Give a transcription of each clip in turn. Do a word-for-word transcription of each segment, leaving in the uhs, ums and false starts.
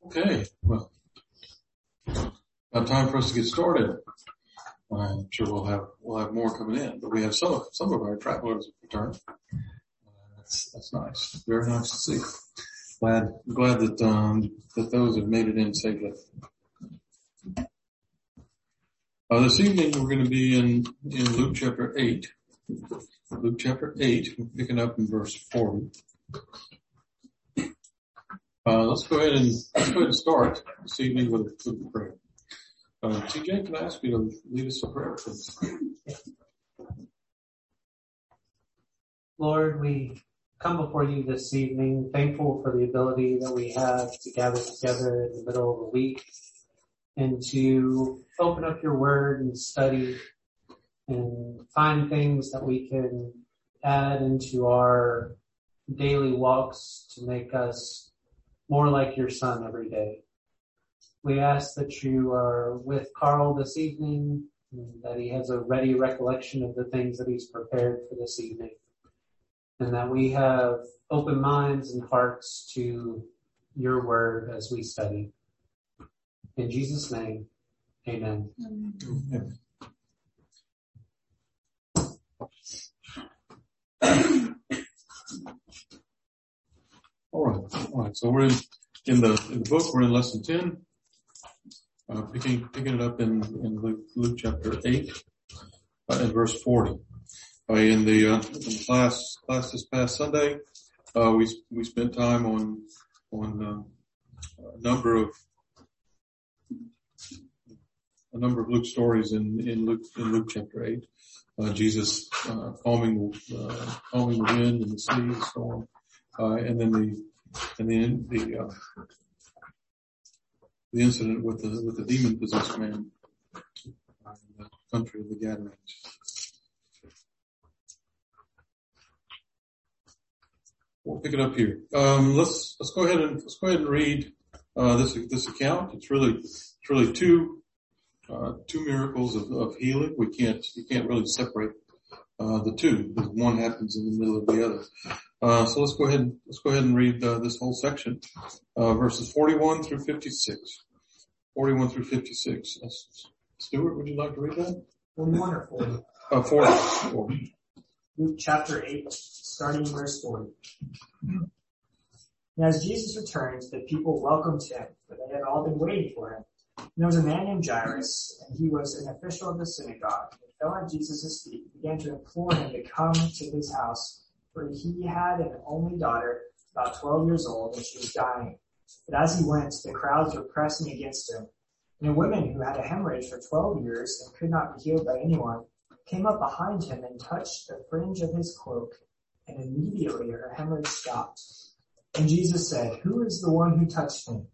Okay, well, now time for us to get started. I'm sure we'll have we'll have more coming in, but we have some of some of our travelers return. Uh, that's that's nice, very nice to see. Glad glad that um, that those have made it in safely. Uh, this evening we're going to be in in Luke chapter eight. Luke chapter eight, we're picking up in verse forty. Uh, let's go ahead and let's go ahead and start this evening with a, with a prayer. Uh, T J, can I ask you to lead us in prayer, please? Lord, we come before you this evening, thankful for the ability that we have to gather together in the middle of the week and to open up your word and study and find things that we can add into our daily walks to make us more like your son every day. We ask that you are with Carl this evening, and that he has a ready recollection of the things that he's prepared for this evening, and that we have open minds and hearts to your word as we study. In Jesus' name, amen. Amen. All right, all right. So we're in, in the in the book. We're in lesson ten. Uh, picking picking it up in in Luke, Luke chapter eight, uh, and verse forty. Uh, in the uh, in the class class this past Sunday, uh, we we spent time on on uh, a number of a number of Luke stories in in Luke in Luke chapter eight. Uh, Jesus uh, calming uh, calming the wind and the sea and storm, uh, and then the and then the uh, the incident with the with the demon possessed man in the country of the Gadarenes. We'll pick it up here. Um, let's let's go ahead and let's go ahead and read uh, this this account. It's really it's really two uh, two miracles of, of healing. We can't you can't really separate uh, the two, because one happens in the middle of the other. Uh, so let's go ahead and let's go ahead and read uh, this whole section, uh, verses forty-one through fifty-six. forty-one through fifty-six. Uh, Stuart, would you like to read that? forty-one or forty? Uh, forty. forty. Luke chapter eight, starting in verse forty. And as Jesus returned, the people welcomed him, for they had all been waiting for him. And there was a man named Jairus, and he was an official of the synagogue. He fell at Jesus' feet and began to implore him to come to his house, for he had an only daughter, about twelve years old, and she was dying. But as he went, the crowds were pressing against him. And a woman who had a hemorrhage for twelve years and could not be healed by anyone came up behind him and touched the fringe of his cloak, and immediately her hemorrhage stopped. And Jesus said, "Who is the one who touched me?"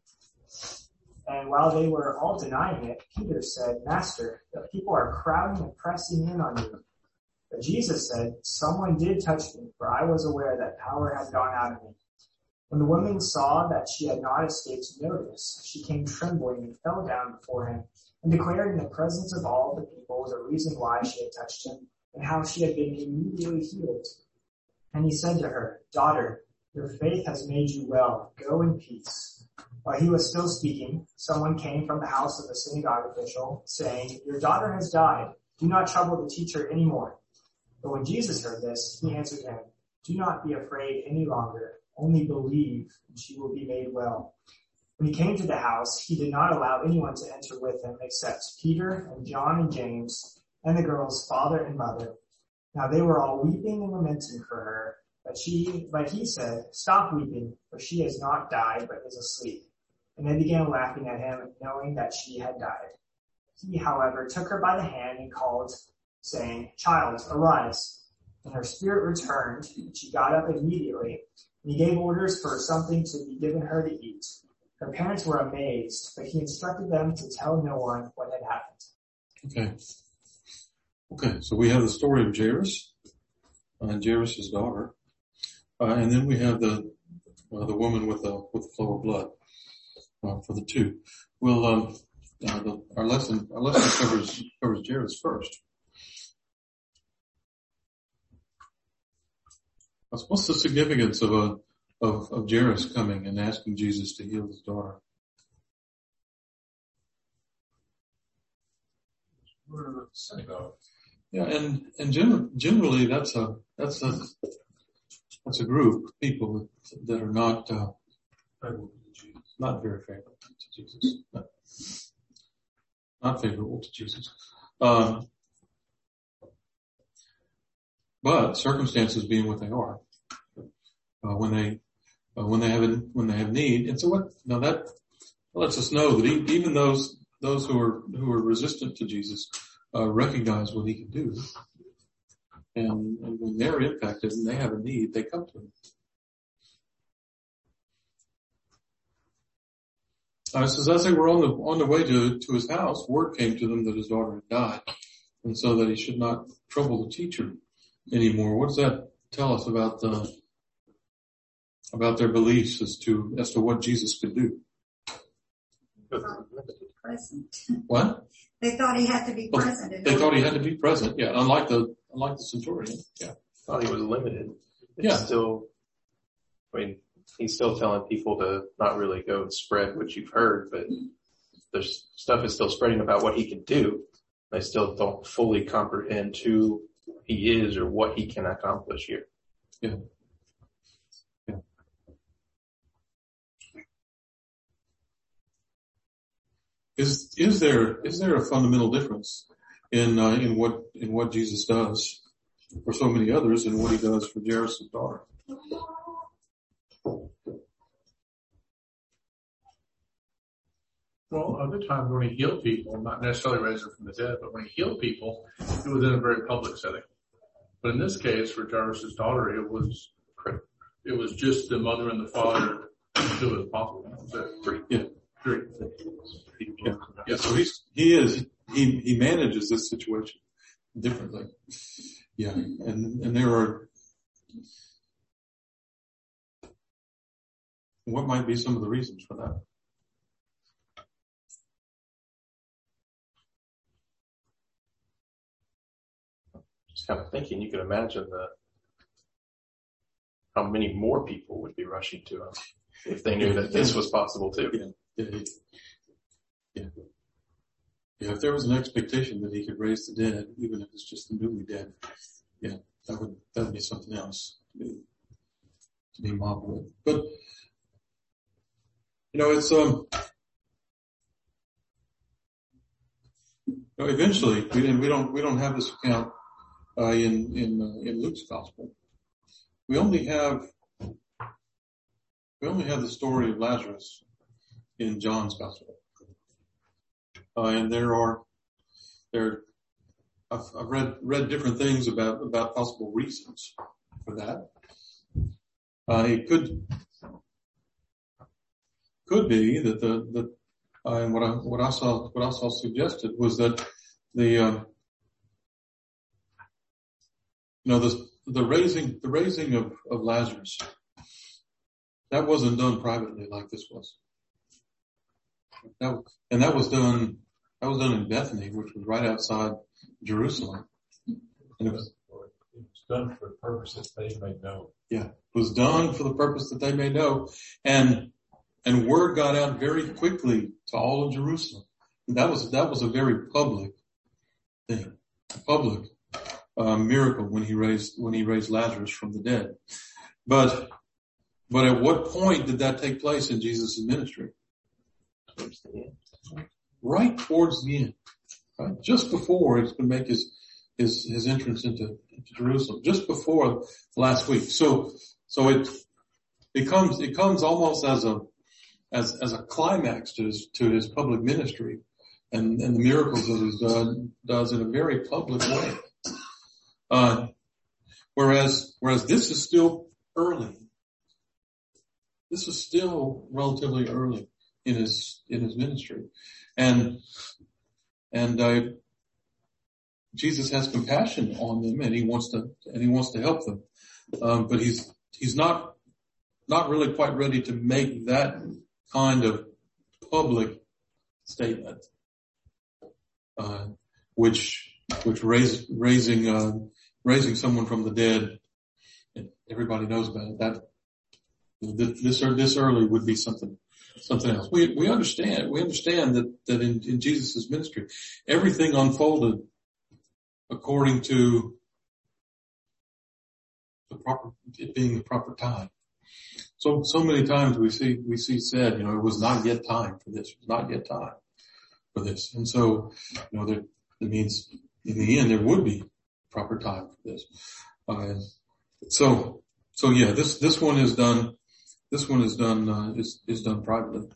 And while they were all denying it, Peter said, "Master, the people are crowding and pressing in on you." But Jesus said, "Someone did touch me, for I was aware that power had gone out of me." When the woman saw that she had not escaped notice, she came trembling and fell down before him, and declared in the presence of all the people the reason why she had touched him, and how she had been immediately healed. And he said to her, "Daughter, your faith has made you well. Go in peace." While he was still speaking, someone came from the house of the synagogue official, saying, "Your daughter has died. Do not trouble the teacher anymore." But when Jesus heard this, he answered him, "Do not be afraid any longer. Only believe, and she will be made well." When he came to the house, he did not allow anyone to enter with him except Peter and John and James and the girl's father and mother. Now they were all weeping and lamenting for her, but she, but he said, "Stop weeping, for she has not died, but is asleep." And they began laughing at him, knowing that she had died. He, however, took her by the hand and called, saying, "Child, arise." And her spirit returned, and she got up immediately. And he gave orders for something to be given her to eat. Her parents were amazed, but he instructed them to tell no one what had happened. Okay. Okay, so we have the story of Jairus, uh, Jairus' daughter, uh, and then we have the uh, the woman with the with the flow of blood uh, for the two. Well, uh, uh, the, our lesson our lesson covers covers Jairus first. What's the significance of a of, of Jairus coming and asking Jesus to heal his daughter? synagogue. Yeah, and and gen- generally that's a that's a that's a group of people that, that are not uh, not very favorable to Jesus, not, not favorable to Jesus. Um, but circumstances being what they are, uh, when they uh, when they have a, when they have need, and so what? Now that lets us know that he, even those those who are who are resistant to Jesus uh, recognize what he can do, and, and when they're impacted and they have a need, they come to him. Uh, it says, as they were on the on the way to to his house, word came to them that his daughter had died, and so that he should not trouble the teacher anymore. What does that tell us about the about their beliefs as to as to what Jesus could do? Present. What? They thought he had to be Well, present. in they order thought he to- had to be present. Yeah, unlike the unlike the centurion. Yeah. Thought he was limited. It's Yeah. still, I mean, he's still telling people to not really go and spread what you've heard, but there's stuff is still spreading about what he can do. They still don't fully comprehend who he is or what he can accomplish here. Yeah. Yeah. Is is there is there a fundamental difference in uh, in what in what Jesus does for so many others and what he does for Jairus' daughter? Well, other times when he healed people, not necessarily raised them from the dead, but when he healed people, it was in a very public setting. But in this case, for Jairus' daughter, it was it was just the mother and the father who was possible. The three, Yeah. three. Yeah. Yeah. So he's he is he he manages this situation differently. Yeah. And and there are what might be some of the reasons for that? Just kind of thinking, you can imagine the how many more people would be rushing to him if they knew that this was possible too. Yeah. Yeah. Yeah. Yeah. If there was an expectation that he could raise the dead, even if it's just the newly dead, yeah, that would that would be something else to be, to be modeled with. But you know, it's um. You know, eventually, we and we don't we don't have this account uh, in in uh, in Luke's gospel. We only have we only have the story of Lazarus in John's gospel, uh, and there are there I've, I've read read different things about about possible reasons for that. Uh, it could could be that the the uh, and what I what I saw what I saw suggested was that the uh, you know the the raising the raising of, of Lazarus, that wasn't done privately like this was. That, and that was done that was done in Bethany, which was right outside Jerusalem. And it was, it was done for the purpose that they may know. Yeah, it was done for the purpose that they may know, and and word got out very quickly to all of Jerusalem. And that was that was a very public thing, a public uh, miracle when he raised when he raised Lazarus from the dead. But but at what point did that take place in Jesus' ministry? Right towards the end, right? Just before he's going to make his his his entrance into, into Jerusalem, just before last week. So so it it comes it comes almost as a as as a climax to his to his public ministry, and and the miracles that he done, does in a very public way. Uh, whereas whereas this is still early. This is still relatively early in his in his ministry, and and uh, Jesus has compassion on them, and he wants to and he wants to help them, um, but he's he's not not really quite ready to make that kind of public statement, uh, which which raise, raising uh, raising someone from the dead, everybody knows about it. That This, this, this early would be something, something else. We, we understand, we understand that, that in, in Jesus' ministry, everything unfolded according to the proper, it being the proper time. So, so many times we see, we see said, you know, it was not yet time for this. It was not yet time for this. And so, you know, that, that means in the end there would be proper time for this. Uh, so, so yeah, this, this one is done, this one is done, uh, is, is done privately.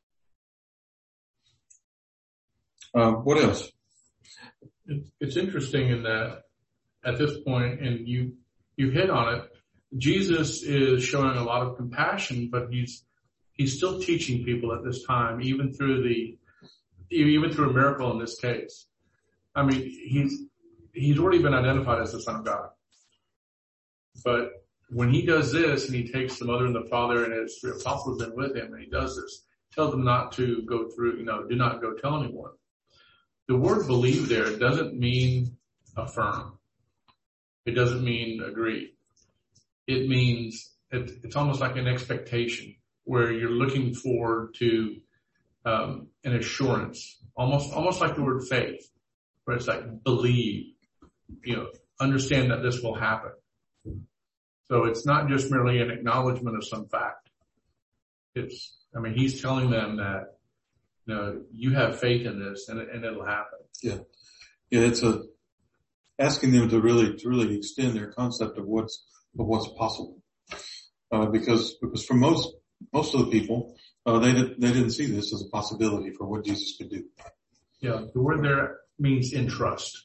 Um, what else? It's interesting in that at this point, and you, you hit on it, Jesus is showing a lot of compassion, but he's, he's still teaching people at this time, even through the, even through a miracle in this case. I mean, he's, he's already been identified as the Son of God. But when he does this and he takes the mother and the father and his three apostles in with him and he does this, tells them not to go through, you know, do not go tell anyone. The word believe there doesn't mean affirm. It doesn't mean agree. It means it, it's almost like an expectation where you're looking forward to um, an assurance, almost almost like the word faith, where it's like believe, you know, understand that this will happen. So it's not just merely an acknowledgement of some fact. It's, I mean, he's telling them that, you know, you have faith in this and, and it'll happen. Yeah. Yeah, it's a, asking them to really, to really extend their concept of what's, of what's possible. Uh, because, because for most, most of the people, uh, they did, they didn't see this as a possibility for what Jesus could do. Yeah, the word there means entrust.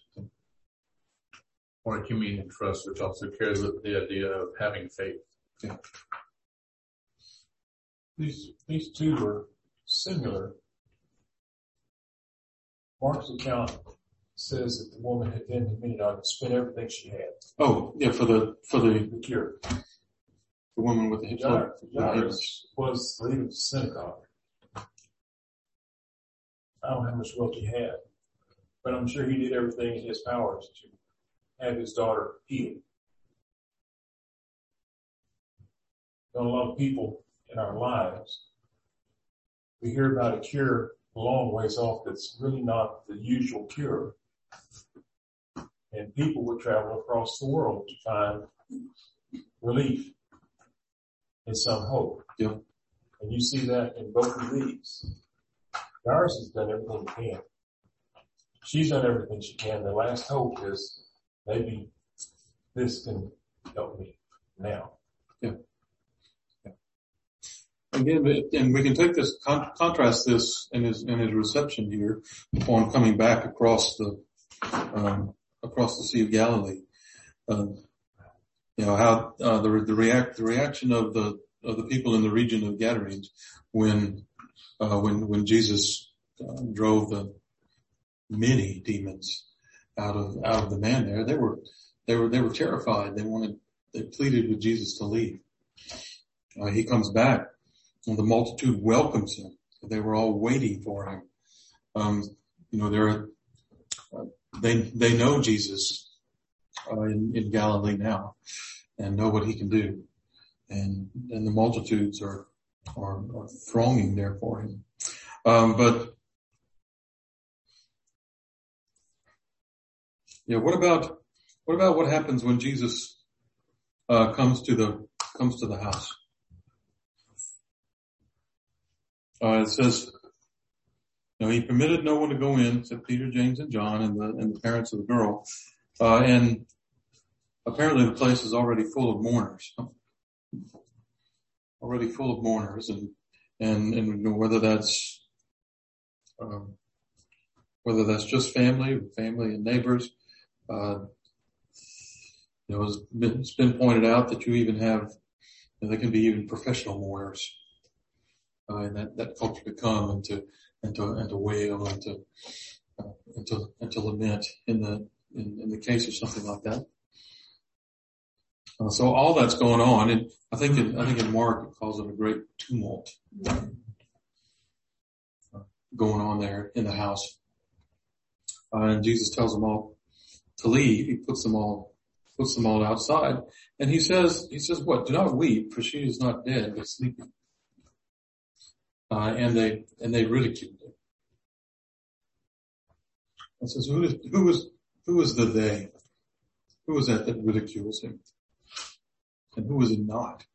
Or it can mean entrust, which also carries with the idea of having faith. Yeah. These, these two were similar. Mark's account says that the woman had then admitted I would spend everything she had. Oh, yeah, for the, for the, The cure. the woman with the hip Jairus, flip. Jairus was the leader of the synagogue. I don't know how much wealth he had, but I'm sure he did everything in his powers to have his daughter healed. There are a lot of people in our lives, we hear about a cure a long ways off that's really not the usual cure. And people would travel across the world to find relief and some hope. Yeah. And you see that in both of these. Jairus has done everything he can. She's done everything she can. The last hope is maybe this can help me now. Yeah. Yeah. Again, and we can take this, con- contrast this in his, in his reception here upon coming back across the, um, across the Sea of Galilee. Um, you know, how, uh, the, the react, the reaction of the, of the people in the region of Gadarenes when, uh, when, when Jesus uh, drove the many demons out of, out of the man there. They were, they were, they were terrified. They wanted, they pleaded with Jesus to leave. Uh, he comes back and the multitude welcomes him. They were all waiting for him. Um, you know, they're, uh, they, they know Jesus, uh, in, in Galilee now and know what he can do. And, and the multitudes are, are, are thronging there for him. Um, but, yeah, what about, what about what happens when Jesus, uh, comes to the, comes to the house? Uh, it says, you know, he permitted no one to go in except Peter, James, and John and the, and the parents of the girl. Uh, and apparently the place is already full of mourners. Already full of mourners and, and, and whether that's, um, whether that's just family, family and neighbors, uh, you know, it's been, it's been pointed out that you even have, you know, there can be even professional mourners, uh, in that, that culture to come and to, and to, and to wail and to, uh, and to, and to lament in the, in, in the case of something like that. Uh, so all that's going on, and I think in, I think in Mark it calls it a great tumult uh, going on there in the house. Uh, and Jesus tells them all to leave. He puts them all puts them all outside. And he says, he says, what? Do not weep, for she is not dead, but sleeping. Uh, and they, and they ridiculed him. And says, who is, who is, who is the they? Who is that that ridicules him? And who is it not?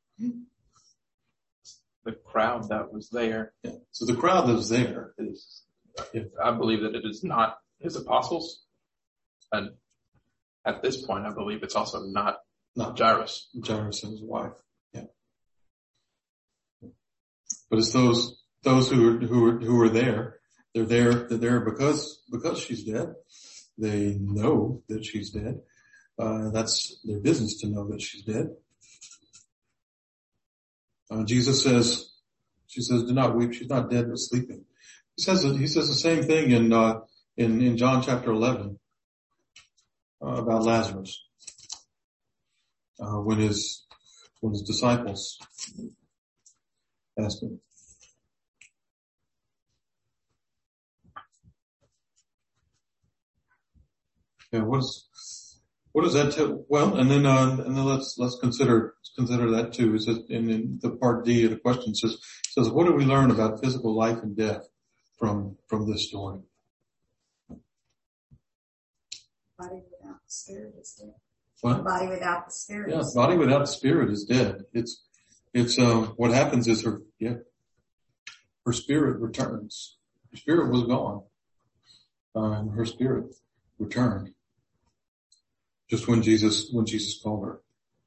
The crowd that was there. Yeah. So the crowd that was there is, I believe that it is not his apostles. And at this point, I believe it's also not, not Jairus. Jairus and his wife. Yeah. But it's those, those who are, who are, who are there. They're there, they're there because, because she's dead. They know that she's dead. Uh, that's their business to know that she's dead. Uh, Jesus says, she says, do not weep. She's not dead, but sleeping. He says, he says the same thing in, uh, in, in John chapter eleven, uh, about Lazarus. Uh, when his, when his disciples asked him. Yeah, what is, what does that tell? Well, and then, uh, and then let's, let's consider, consider that too. It says in, in the part D of the question says, says, what do we learn about physical life and death from, from this story? Body without the spirit is dead. What? The body without the spirit. Yeah, is body without the spirit is dead. It's, it's, um, what happens is her, yeah, her spirit returns. Her spirit was gone. Uh, and her spirit returned. Just when Jesus, when Jesus called her.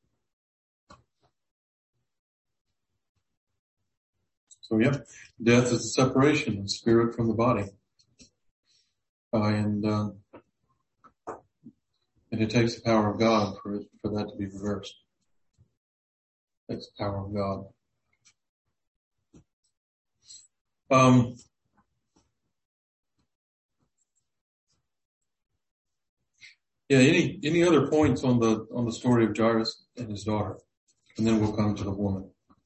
So yeah, death is the separation of spirit from the body. Uh, and, uh, and it takes the power of God for it, for that to be reversed. It takes the power of God. Um, Yeah, any, any other points on the, on the story of Jairus and his daughter? And then we'll come to the woman.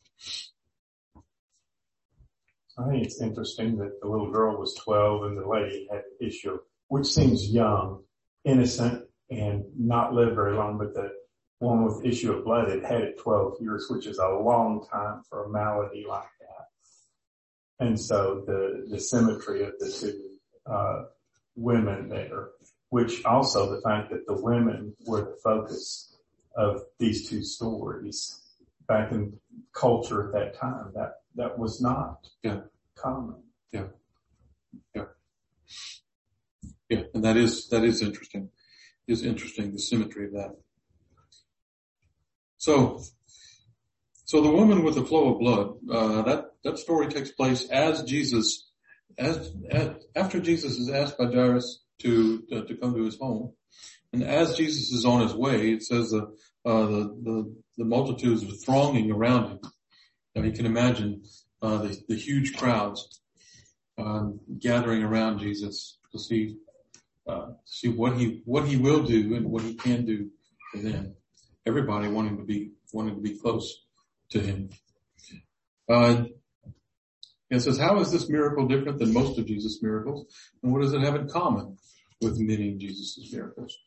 I think it's interesting that the little girl was twelve and the lady had the issue, which seems young, innocent, and not lived very long, but the one with issue of blood had had it twelve years, which is a long time for a malady like that. And so the, the symmetry of the two, uh, women there, which also the fact that the women were the focus of these two stories back in culture at that time, that, that was not yeah. common. Yeah. Yeah. Yeah. And that is, that is interesting. Is interesting, the symmetry of that. So, so the woman with the flow of blood, uh, that, that story takes place as Jesus, as, as after Jesus is asked by Jairus to, uh, to come to his home. And as Jesus is on his way, it says the, uh, the, the, the multitudes are thronging around him. Now you can imagine, uh, the, the huge crowds, um, gathering around Jesus to see, uh, see what he, what he will do and what he can do for them. Everybody wanting to be, wanting to be close to him. Uh, It says, how is this miracle different than most of Jesus' miracles? And what does it have in common with many of Jesus' miracles?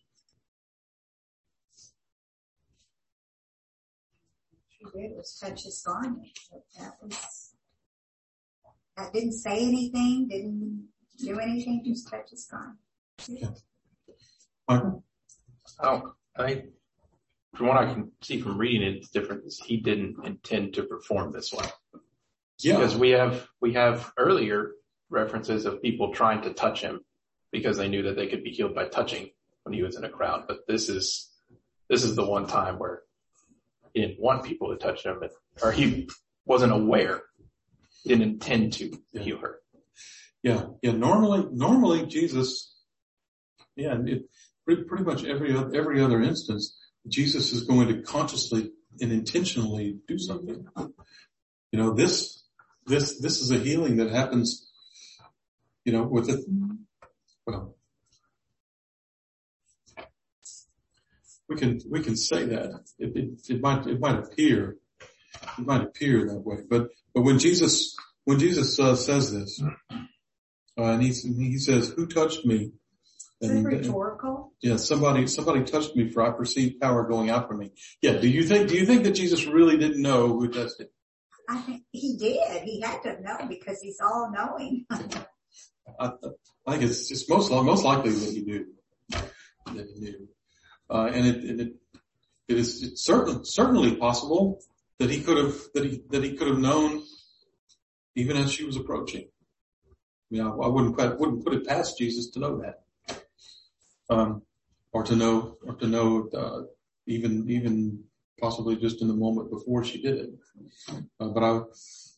It was touch his garment. That was, that didn't say anything, didn't do anything, just touch his garment. Yeah. Michael? Oh, I think from what I can see from reading it, it's different is he didn't intend to perform this way. Yeah. Because we have, we have earlier references of people trying to touch him because they knew that they could be healed by touching when he was in a crowd. But this is, this is the one time where he didn't want people to touch him, or he wasn't aware. He didn't intend to yeah. heal her. Yeah. Yeah. Normally, normally Jesus, yeah, it, pretty, pretty much every, every other instance, Jesus is going to consciously and intentionally do something. You know, this, this, this is a healing that happens, you know, with it. Well, we can, we can say that. It, it, it might, it might appear, it might appear that way. But, but when Jesus, when Jesus uh, says this, uh, and he, he says, who touched me? Is And, it rhetorical? yeah, somebody, somebody touched me, for I perceived power going out from me. Yeah. Do you think, do you think that Jesus really didn't know who touched him? I think he did. He had to know because he's all knowing. I, I think it's, it's most, most likely that he knew, that he knew. Uh, and it, and it, it is it's certain, certainly possible that he could have, that he, that he could have known even as she was approaching. I mean, I, I wouldn't, I wouldn't put it past Jesus to know that. Um, or to know, or to know, uh, even, even possibly just in the moment before she did it. Uh, but I,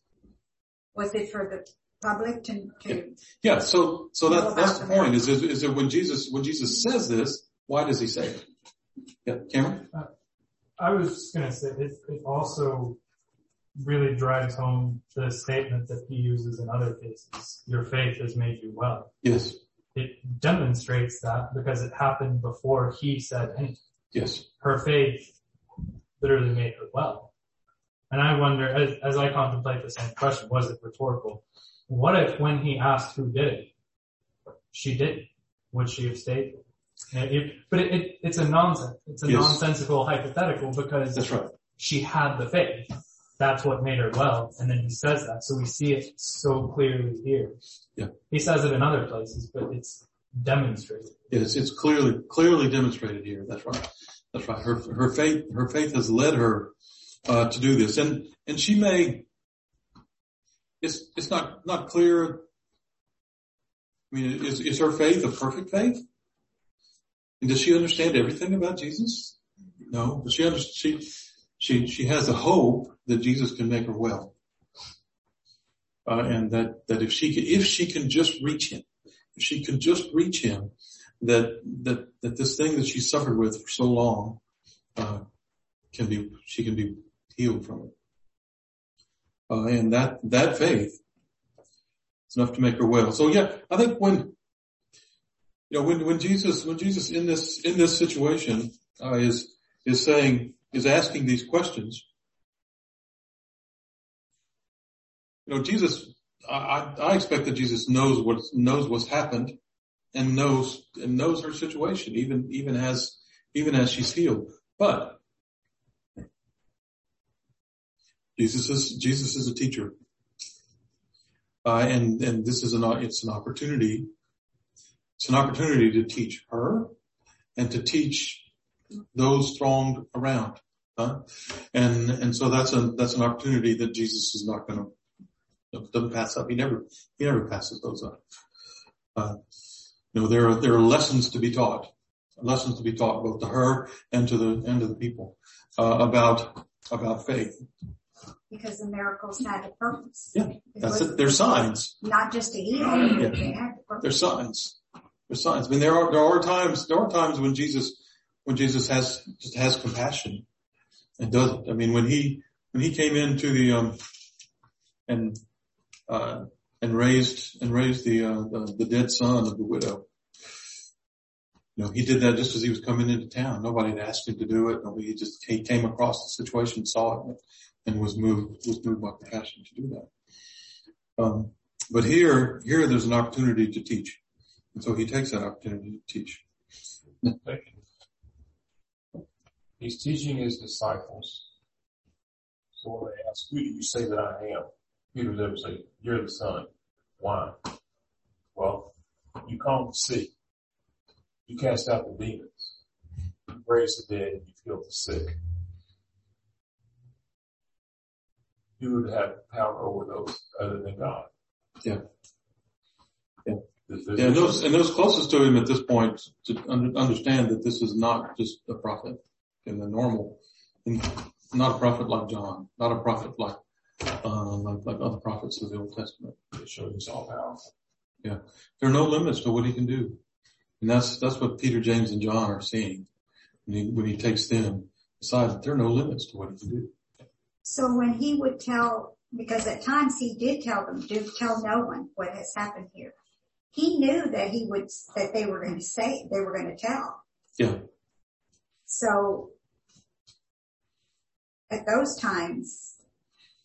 Was it for the public to, to yeah, so, so that, know that's the about point is, is, is that when Jesus, when Jesus says this, why does he say it? Yeah, Cameron? Uh, I was just gonna say, it, it also really drives home the statement that he uses in other cases. Your faith has made you well. Yes. It demonstrates that because it happened before he said anything. Yes. Her faith literally made her well. And I wonder, as, as I contemplate the same question, was it rhetorical? What if when he asked who did it, she did? Would she have stayed? It, but it, it, it's a nonsense. It's a yes. nonsensical hypothetical because that's right. She had the faith. That's what made her well. And then he says that. So we see it so clearly here. Yeah. He says it in other places, but it's demonstrated. Yes, it's clearly, clearly demonstrated here. That's right. That's right. Her, her faith, her faith has led her, uh, to do this. And, and she may, it's, it's not, not clear. I mean, is, is her faith a perfect faith? And does she understand everything about Jesus? No, but she understands, she, she, she has a hope that Jesus can make her well. Uh, and that, that if she can, if she can just reach him, if she can just reach him, that, that, that this thing that she suffered with for so long, uh, can be, she can be healed from it. Uh, and that, that faith is enough to make her well. So yeah, I think when, you know, when, when Jesus, when Jesus in this, in this situation, uh, is, is saying, is asking these questions, you know, Jesus, I, I expect that Jesus knows what, knows what's happened and knows, and knows her situation, even, even as, even as she's healed. But Jesus is, Jesus is a teacher. Uh, and, and this is an, it's an opportunity. It's an opportunity to teach her and to teach those thronged around. Huh? And, and so that's a, that's an opportunity that Jesus is not going to, doesn't pass up. He never, he never passes those up. Uh, you know, there are, there are lessons to be taught, lessons to be taught both to her and to the, and to the people, uh, about, about faith. Because the miracles had a purpose. Yeah, that's it. They're signs. Not just to heal. Yeah. They had a purpose. They're signs. They're signs. I mean, there are, there are times, there are times when Jesus, when Jesus has, just has compassion and does it. I mean, when he, when he came into the, um, and, uh, and raised, and raised the, uh, the, the dead son of the widow. You know, he did that just as he was coming into town. Nobody had asked him to do it. Nobody, he just, he came across the situation, saw it, and was moved, was moved by compassion to do that. Um, but here, here there's an opportunity to teach. And so he takes that opportunity to teach. He's teaching his disciples. So when they ask, who do you say that I am? Peter would say, you're the Son. Why? Well, you calm the sea. You cast out the demons. You raise the dead and you heal the sick. You would have power over those other than God. Yeah. Yeah. There's, yeah and those, and those closest to him at this point to under, understand that this is not just a prophet in the normal, in, not a prophet like John, not a prophet like, uh, like, like other prophets of the Old Testament. It shows he's all powerful. Yeah. There are no limits to what he can do. And that's, that's what Peter, James, and John are seeing when he, when he takes them aside, that there are no limits to what he can do. So when he would tell, because at times he did tell them, do tell no one what has happened here. He knew that he would, that they were going to say, they were going to tell. Yeah. So at those times.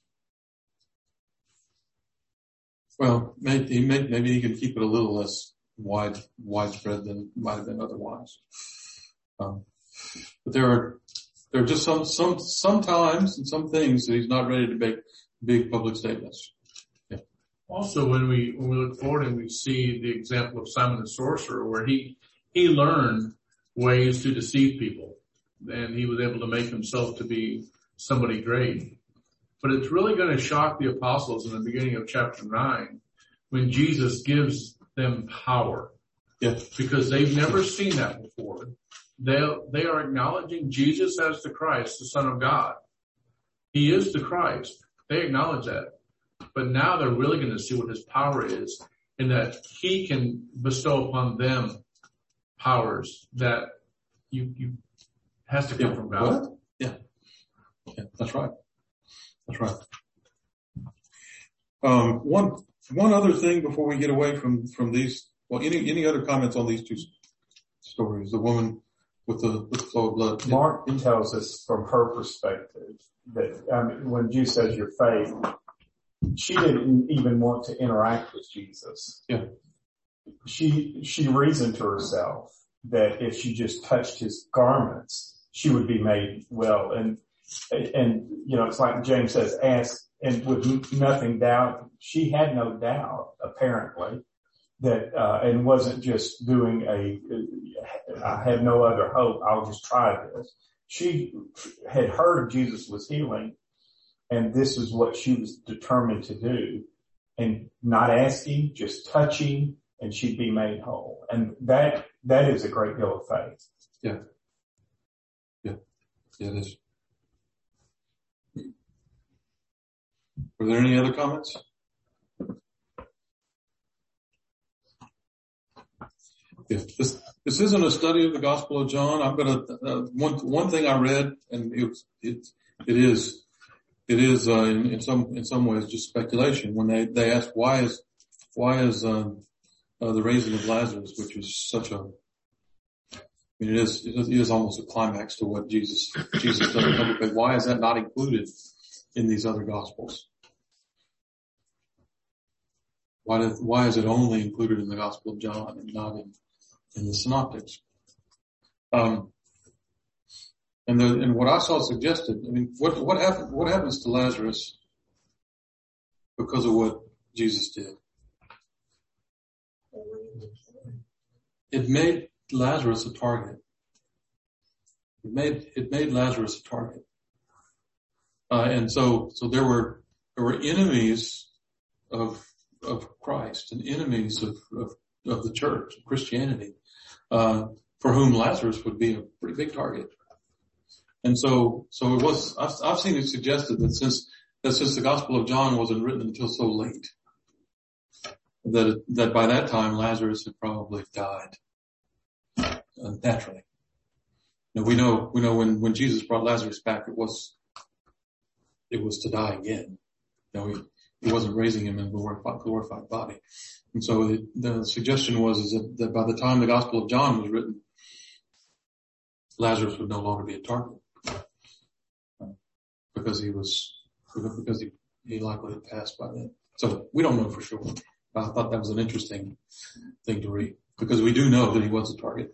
Well, maybe, maybe he can keep it a little less, wide, widespread than might have been otherwise. Um, but there are, there are just some, some, sometimes and some things that he's not ready to make big public statements. Yeah. Also, when we, when we look forward and we see the example of Simon the sorcerer, where he, he learned ways to deceive people, and he was able to make himself to be somebody great. But it's really going to shock the apostles in the beginning of chapter nine when Jesus gives them power. Yeah. Because they've never seen that before. They, they are acknowledging Jesus as the Christ, the Son of God. He is the Christ. They acknowledge that. But now they're really going to see what his power is, and that he can bestow upon them powers that you, you has to come Yeah. from God. What? Yeah. Yeah, that's right. That's right. Um, one, one other thing before we get away from, from these, well, any, any other comments on these two stories? The woman with the, with the flow of blood. Mark tells us from her perspective that, I mean, when Jesus says your faith, she didn't even want to interact with Jesus. Yeah. She, she reasoned to herself that if she just touched his garments, she would be made well. And, and, you know, it's like James says, ask, and with nothing doubt, she had no doubt, apparently, that, uh, and wasn't just doing a, I have no other hope, I'll just try this. She had heard Jesus was healing, and this is what she was determined to do, and not asking, just touching, and she'd be made whole. And that, that is a great deal of faith. Yeah. Yeah. Yeah, it is. Were there any other comments? Yeah, this, this isn't a study of the Gospel of John. I'm gonna, uh, one, one thing I read, and it was, it, it is, it is, uh, in, in some, in some ways just speculation when they, they ask why is, why is, um, uh, the raising of Lazarus, which is such a, I mean, it is, it is, it is almost a climax to what Jesus, Jesus does publicly. Why is that not included in these other Gospels? Why did, why is it only included in the Gospel of John and not in, in the Synoptics? Um, and the, and what I saw suggested, I mean, what, what happened, what happens to Lazarus because of what Jesus did? It made Lazarus a target. It made, it made Lazarus a target. Uh, and so, so there were, there were enemies of, of Christ and enemies of, of, of the church, of Christianity, uh, for whom Lazarus would be a pretty big target. And so, so it was, I've, I've seen it suggested that since, that since the Gospel of John wasn't written until so late, that, that by that time Lazarus had probably died, uh, naturally. Now we know, we know when, when Jesus brought Lazarus back, it was, it was to die again. You know, he, he wasn't raising him in a glorified, glorified body. And so it, the suggestion was is that, that by the time the Gospel of John was written, Lazarus would no longer be a target. Uh, because he was, because he, he likely had passed by then. So we don't know for sure. But I thought that was an interesting thing to read because we do know that he was a target.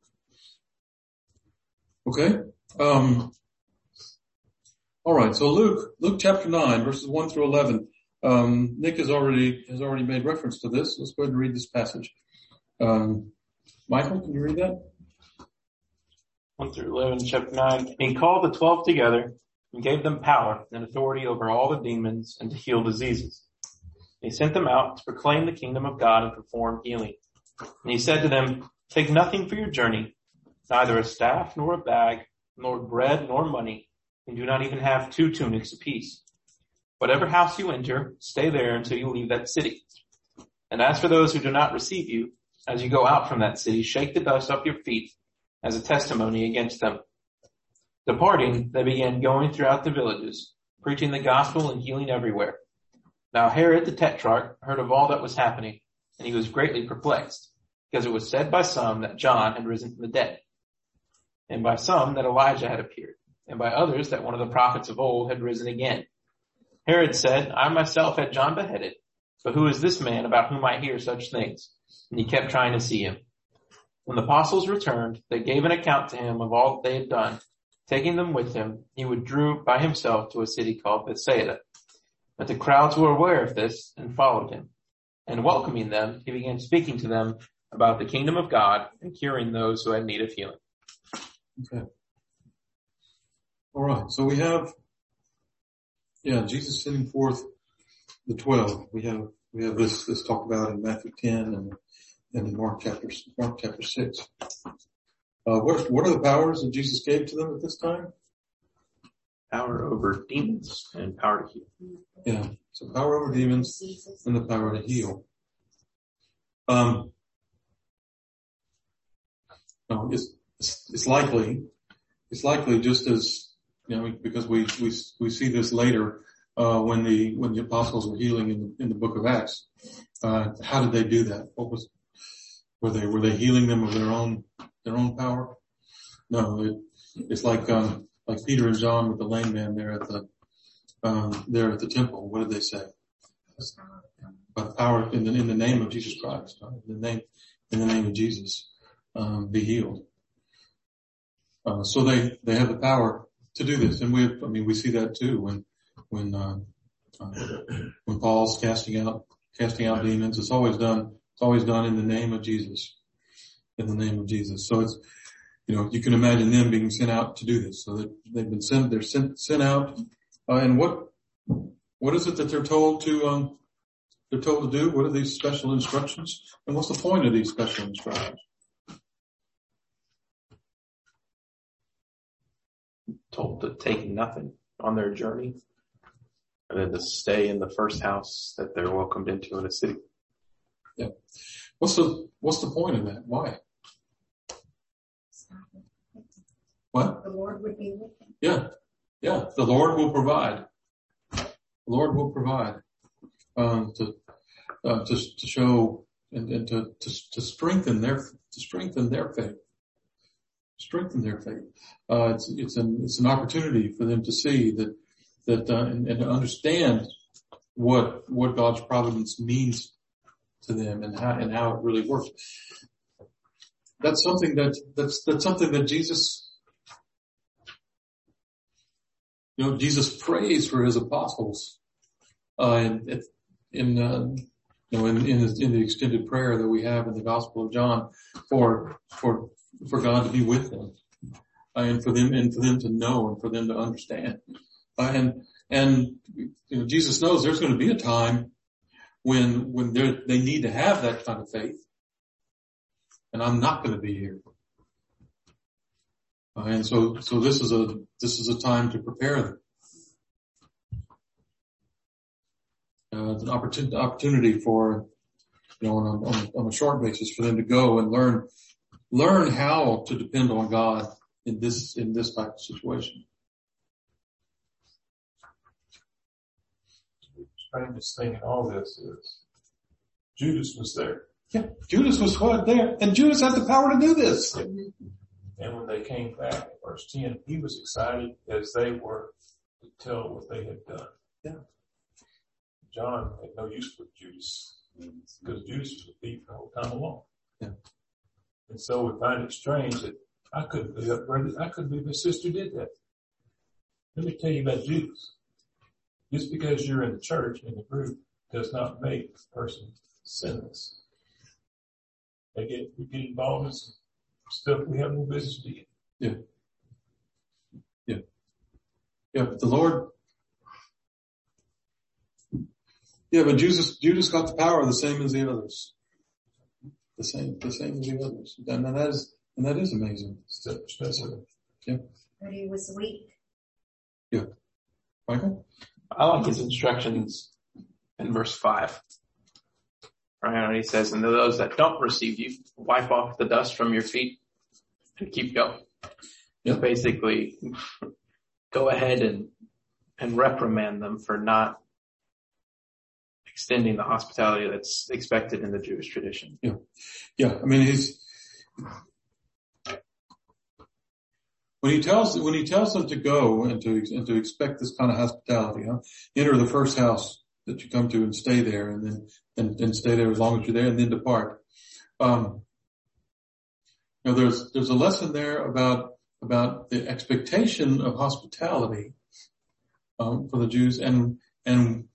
Okay. Um, all right. So Luke, Luke chapter nine, verses one through eleven. Um, Nick has already, has already made reference to this. Let's go ahead and read this passage. Um, Michael, can you read that? one through eleven, chapter nine. And he called the twelve together and gave them power and authority over all the demons and to heal diseases. He sent them out to proclaim the kingdom of God and perform healing. And he said to them, take nothing for your journey, neither a staff nor a bag, nor bread nor money, and do not even have two tunics apiece. Whatever house you enter, stay there until you leave that city. And as for those who do not receive you, as you go out from that city, shake the dust off your feet as a testimony against them. Departing, they began going throughout the villages, preaching the gospel and healing everywhere. Now Herod the Tetrarch heard of all that was happening, and he was greatly perplexed, because it was said by some that John had risen from the dead, and by some that Elijah had appeared, and by others that one of the prophets of old had risen again. Herod said, I myself had John beheaded, But who is this man about whom I hear such things? And he kept trying to see him. When the apostles returned, they gave an account to him of all that they had done. Taking them with him, he withdrew by himself to a city called Bethsaida. But the crowds were aware of this and followed him. And welcoming them, he began speaking to them about the kingdom of God and curing those who had need of healing. Okay. All right. So we have, yeah, Jesus sending forth the twelve. We have, we have this, this talked about in Matthew ten and, and in Mark chapter, Mark chapter six. Uh, what, what are the powers that Jesus gave to them at this time? Power over demons and power to heal. Yeah. So power over demons and the power to heal. Um, no, it's, it's, it's likely, it's likely just as, you know, because we, we, we see this later, uh, when the, when the apostles were healing in the, in the book of Acts. Uh, how did they do that? What was, were they, were they healing them with their own, their own power? No, it, it's like, um, like Peter and John with the lame man there at the, um, there at the temple. What did they say? By the power in the, in the name of Jesus Christ, right? In the name, in the name of Jesus, um, be healed. Uh, so they, they have the power to do this. And we, I mean, we see that too when, when, uh, uh, when Paul's casting out, casting out demons. It's always done, it's always done in the name of Jesus. In the name of Jesus. So it's, you know, you can imagine them being sent out to do this. So that they've been sent, they're sent, sent out. Uh, and what, what is it that they're told to, um, they're told to do? What are these special instructions? And what's the point of these special instructions? Told to take nothing on their journey, and then to stay in the first house that they're welcomed into in a city. Yeah. What's the, what's the point of that? Why? What? The Lord would be with them. Yeah. Yeah. The Lord will provide. The Lord will provide, um, to, uh, to, to show and, and to, to, to strengthen their, to strengthen their faith. Strengthen their faith. Uh, it's, it's an, it's an opportunity for them to see that, that, uh, and, and to understand what, what God's providence means to them and how, and how it really works. That's something that, that's, that's something that Jesus, you know, Jesus prays for his apostles, uh, in, in, uh, you know, in, in, his, in the extended prayer that we have in the Gospel of John for, for, for God to be with them, uh, and for them, and for them to know and for them to understand. Uh, and, and, you know, Jesus knows there's going to be a time when, when they they need to have that kind of faith. And I'm not going to be here. Uh, and so, so this is a, this is a time to prepare them. Uh, it's an opportunity, opportunity for, you know, on a, on, a, on a short basis for them to go and learn, learn how to depend on God in this, in this type of situation. The strangest thing in all this is Judas was there. Yeah, Judas was what there, and Judas had the power to do this. And when they came back in verse ten, he was excited as they were to tell what they had done. Yeah. John had no use for Judas because Judas was a thief the whole time along. Yeah. And so we find it strange that I couldn't believe that brother, I couldn't believe my sister did that. Let me tell you about Judas. Just because you're in the church, in the group, does not make the person sinless. They get, we get involved in some stuff we have no business doing. Yeah. Yeah. Yeah, but the Lord, yeah, but Judas, Judas got the power the same as the others. The same, the same as the others. And that is, and that is amazing. Yeah. But he was weak. Yeah. Michael? I like his instructions in verse five. Right, and he says, and to those that don't receive you, wipe off the dust from your feet and keep going. Yep. Basically, go ahead and, and reprimand them for not extending the hospitality that's expected in the Jewish tradition. Yeah. Yeah. I mean, he's, when he tells, when he tells them to go and to, and to expect this kind of hospitality, huh? Enter the first house that you come to and stay there, and then and, and stay there as long as you're there, and then depart. Um, you know, there's there's a lesson there about about the expectation of hospitality um, for the Jews, and and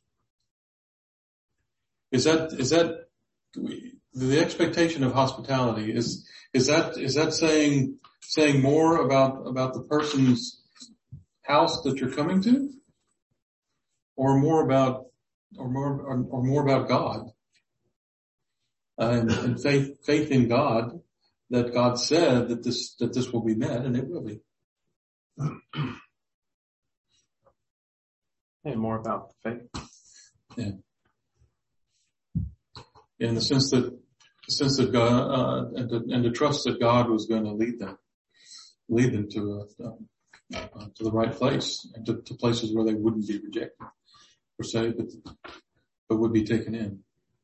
is that is that the expectation of hospitality is is that is that saying saying more about about the person's house that you're coming to, or more about or more or, or more about God uh, and, and faith faith in God, that God said that this that this will be met, and it will be. And more about faith. Yeah. In the sense that, the sense that God, uh, and to, and to trust that God was going to lead them, lead them to, uh, uh, to the right place, and to, to places where they wouldn't be rejected, per se, but, but would be taken in.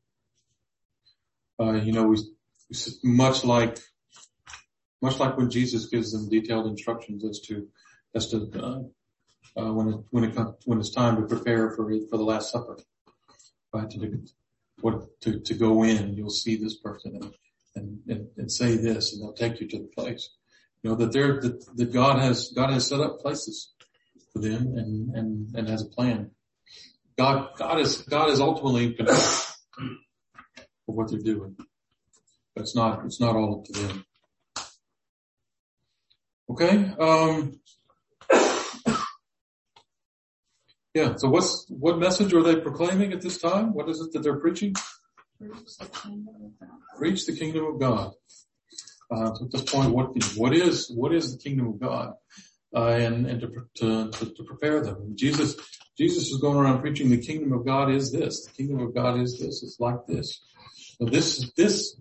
Uh, you know, we, we, much like, much like when Jesus gives them detailed instructions as to, as to, uh, uh, when it, when it comes, when it's time to prepare for, for the Last Supper, right? To do, what, to, to go in, you'll see this person and, and, and, and say this, and they'll take you to the place. You know, that they're, that, that God has, God has set up places for them and, and, and has a plan. God, God is, God is ultimately in control of what they're doing. But it's not, it's not all up to them. Okay, um, yeah, so what's, what message are they proclaiming at this time? What is it that they're preaching? Preach the kingdom of God. Preach the kingdom of God. Uh, so at this point, what, what is, what is the kingdom of God? Uh, and, and to, to, to, to prepare them. Jesus, Jesus is going around preaching the kingdom of God is this. The kingdom of God is this. It's like this. So this, this,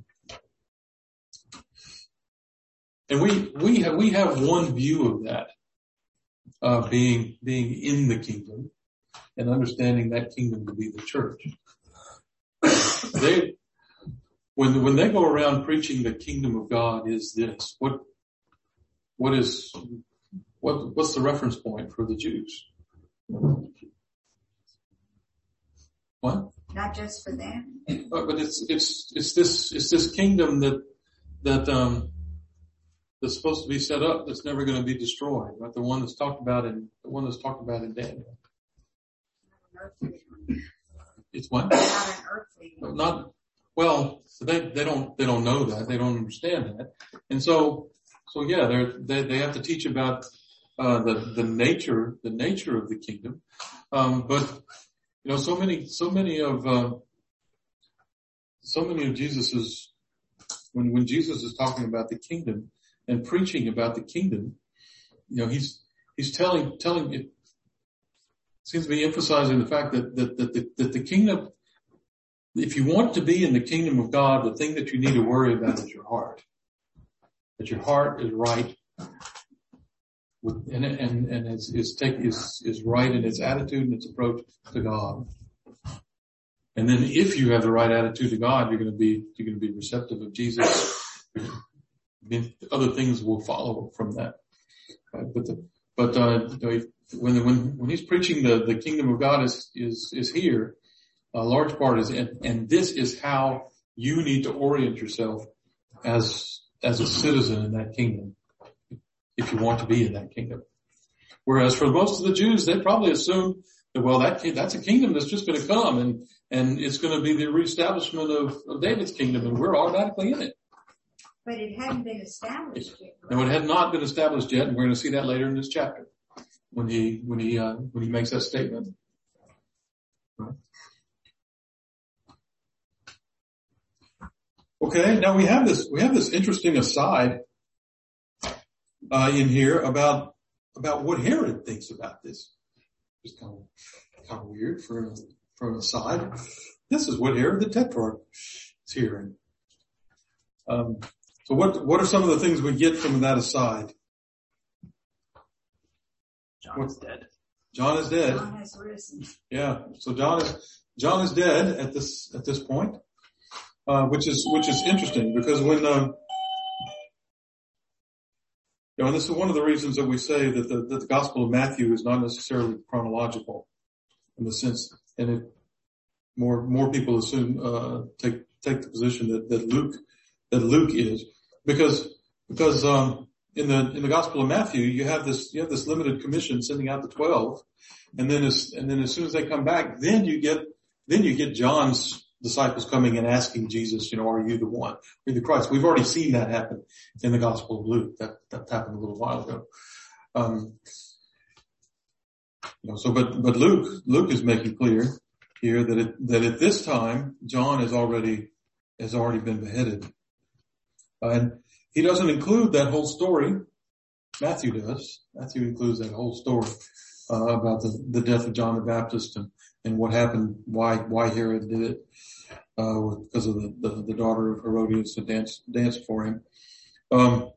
and we, we have, we have one view of that, uh, being, being in the kingdom and understanding that kingdom to be the church. They, when, when they go around preaching the kingdom of God is this, what, what is, what, what's the reference point for the Jews? What? Not just for them. But, but it's, it's, it's this, it's this kingdom that, that, um, that's supposed to be set up that's never going to be destroyed, right? The one that's talked about in, the one that's talked about in Daniel. It's what? Not an earthly one. Not, well, they, they don't, they don't know that. They don't understand that. And so, so yeah, they're, they, they have to teach about, uh, the, the nature, the nature of the kingdom. Um, but, you know, so many, so many of, uh, so many of Jesus's, when, when Jesus is talking about the kingdom and preaching about the kingdom, you know, he's, he's telling, telling, it seems to be emphasizing the fact that, that, that the, that the kingdom, if you want to be in the kingdom of God, the thing that you need to worry about is your heart. That your heart is right with, and, and, and is, is take, is, is right in its attitude and its approach to God. And then if you have the right attitude to God, you're going to be, you're going to be receptive of Jesus. Then other things will follow from that. Right? But the, but, uh, when, when, when he's preaching the, the kingdom of God is, is, is here, a large part is, and, and this is how you need to orient yourself as, as a citizen in that kingdom, if you want to be in that kingdom. Whereas for most of the Jews, they probably assumed that, well, that, that's a kingdom that's just going to come and, and it's going to be the reestablishment of, of David's kingdom, and we're automatically in it. But it hadn't been established yet. Right? No, it had not been established yet, and we're going to see that later in this chapter when he, when he, uh, when he makes that statement. Right. Okay, now we have this, we have this interesting aside, uh, in here about, about what Herod thinks about this. It's kind of, kind of weird for, for an aside. This is what Herod the Tetrarch is hearing. Um, so what, what are some of the things we get from that aside? John is dead. John is dead. John has risen. Yeah. So John is, John is dead at this, at this point. Uh, which is, which is interesting because when, um, you know, and this is one of the reasons that we say that the, that the Gospel of Matthew is not necessarily chronological in the sense, and it, more, more people assume, uh, take, take the position that, that Luke, that Luke is. Because, because, um, in the, in the Gospel of Matthew, you have this, you have this limited commission sending out the twelve. And then as, and then as soon as they come back, then you get, then you get John's disciples coming and asking Jesus, you know, are you the one? Are you the Christ? We've already seen that happen in the Gospel of Luke. That, that happened a little while ago. Um, you know, so, but, but Luke, Luke is making clear here that it, that at this time, John has already, has already been beheaded. Uh, and he doesn't include that whole story. Matthew does. Matthew includes that whole story, uh, about the, the death of John the Baptist and, and what happened, why, why Herod did it, uh, because of the, the, the daughter of Herodias that danced, danced for him. Um,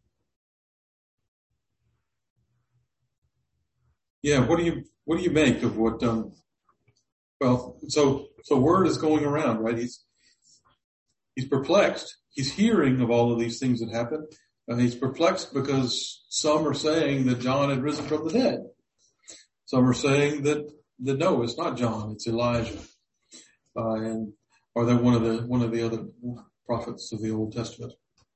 yeah, what do you, what do you make of what, um, well, so, so word is going around, right? He's, he's perplexed. He's hearing of all of these things that happen. And he's perplexed because some are saying that John had risen from the dead. Some are saying that, that no, it's not John, it's Elijah. Uh, and, or that one of the, one of the other prophets of the Old Testament.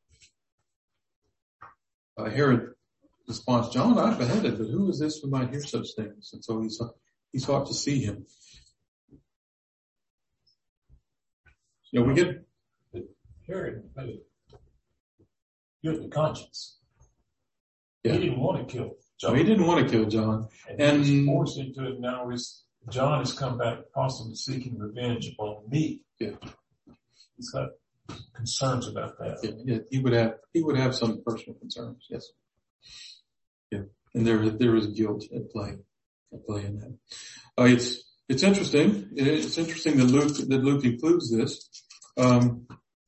Uh, Herod responds, John I beheaded, but who is this who might hear such things? And so he's, uh, he sought to see him. You know, we get, Herod had a guilty conscience. Yeah. He didn't want to kill John. No, he didn't want to kill John. And, and he's forced into it now. Is John has come back possibly seeking revenge upon me. Yeah. He's got concerns about that. Yeah, yeah, he would have, he would have some personal concerns. Yes. Yeah. And there, there is guilt at play, at play in that. Uh, it's, it's interesting. It's interesting that Luke, that Luke includes this. Um,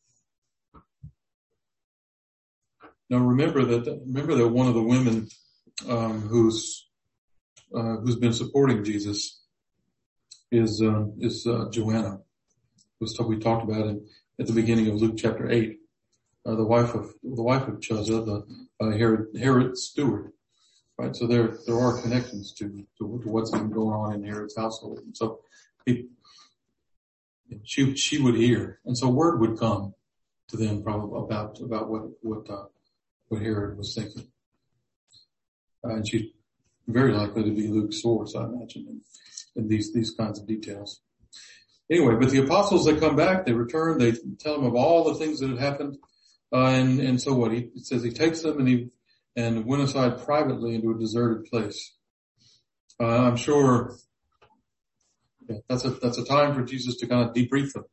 Now remember that, remember that one of the women, um, who's, uh, who's been supporting Jesus is, um, is, uh, Joanna. Was we talked about it at the beginning of Luke chapter eight. Uh, the wife of, the wife of Chuzzah, the, uh, Herod, Herod's steward. Right? So there, there are connections to, to, to what's been going on in Herod's household. And so he, she, she would hear. And so word would come to them probably about, about what, what, uh, what Herod was thinking. Uh, and she's very likely to be Luke's source, I imagine, in, in these, these kinds of details. Anyway, but the apostles, they come back, they return, they tell him of all the things that had happened. Uh, and, and so what? He, it says he takes them and he, and went aside privately into a deserted place. Uh, I'm sure yeah, that's a, that's a time for Jesus to kind of debrief them.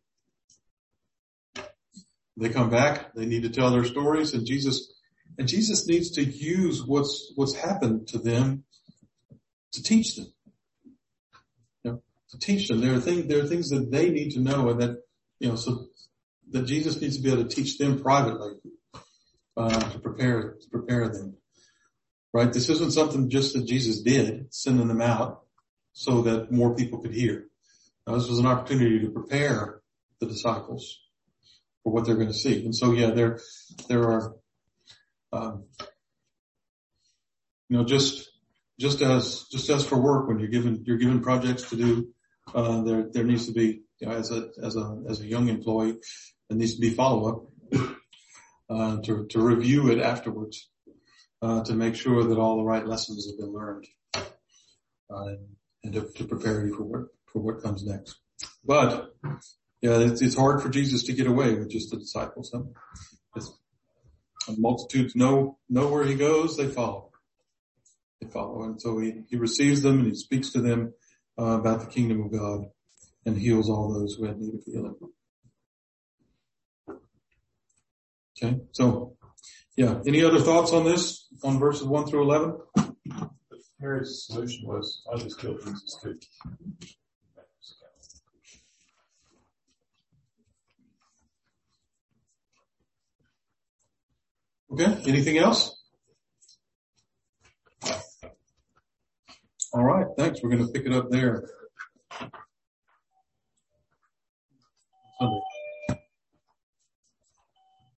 They come back, they need to tell their stories, and Jesus, And Jesus needs to use what's, what's happened to them to teach them. You know, to teach them. There are things, there are things that they need to know, and that, you know, so that Jesus needs to be able to teach them privately, uh, to prepare, to prepare them. Right? This isn't something just that Jesus did, sending them out so that more people could hear. Now, this was an opportunity to prepare the disciples for what they're going to see. And so, yeah, there, there are, Um, you know, just, just as, just as for work, when you're given, you're given projects to do, uh, there, there needs to be, you know, as a, as a, as a young employee, there needs to be follow up, uh, to, to review it afterwards, uh, to make sure that all the right lessons have been learned, uh, and to, to prepare you for what, for what comes next. But, yeah, it's, it's hard for Jesus to get away with just the disciples. Huh? It's, multitudes know, know where he goes, they follow. They follow. And so he, he receives them and he speaks to them, uh, about the kingdom of God and heals all those who have need of healing. Okay. So, yeah. Any other thoughts on this, on verses one through eleven? Herod's solution was, I'll just kill Jesus too. Okay. Anything else? All right. Thanks. We're going to pick it up there.